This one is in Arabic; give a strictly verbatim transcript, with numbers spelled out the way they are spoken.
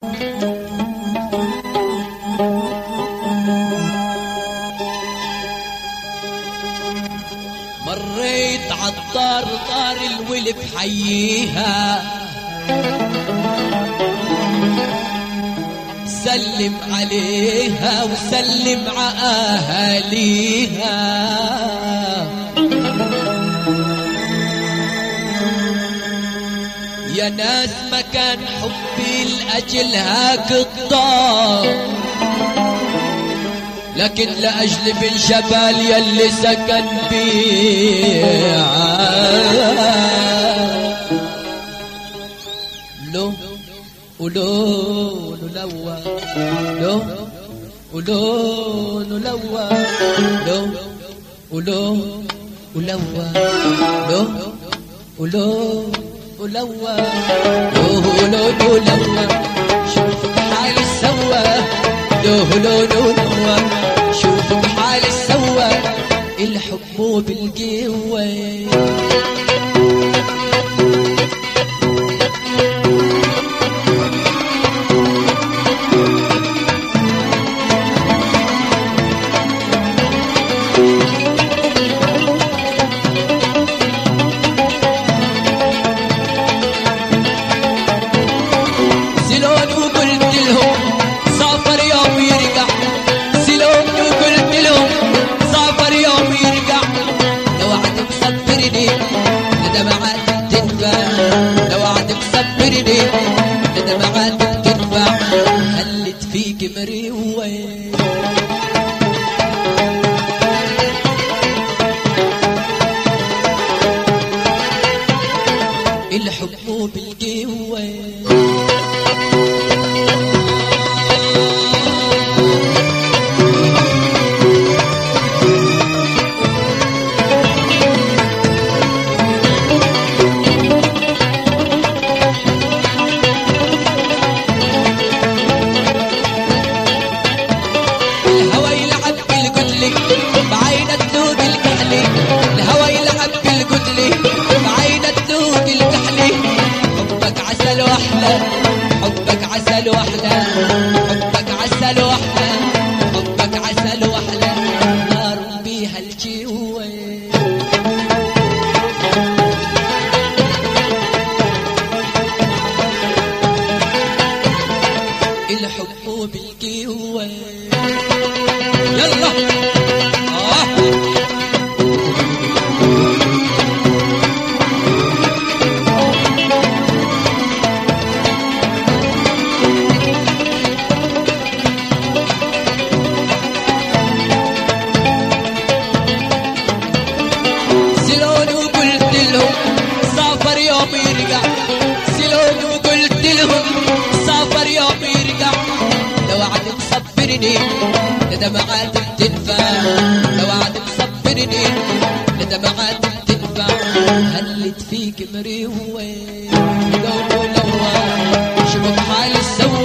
مريت عالدار طار الولد حييها سلم عليها وسلم على أهاليها يا ناس ما كان حبي لأجل هاك الطار لكن لأجل بن جبال يلي سكن بيها لو ولون ولوى لو ولون ولوى لو ولون ولوى لو ولون ولوى لون ولوى شوف بحال سوى لو لون ولوى شوف بحال سوى الحب بالقوة الحب بالقوة الهوى يلعب بالقدلي بعينة ذوب الكحلي الهوى يلعب بالقدلي بعينة ذوب الكحلي حبك عسل واحلى حبك عسل واحلى حبك عسل واحلى حبك عسل واحلى نار بيها الجوة الحب بالقوة يلا آه. سلوني وقلت لهم سافر يوم يرجع سلوني وقلت لهم سافر يوم يرجع لو عاد مصبرني لدمعات بتنفع لو عاد مصبرني لدمعات بتنفع هلت فيك مريوة لو لو شوف حالي سوى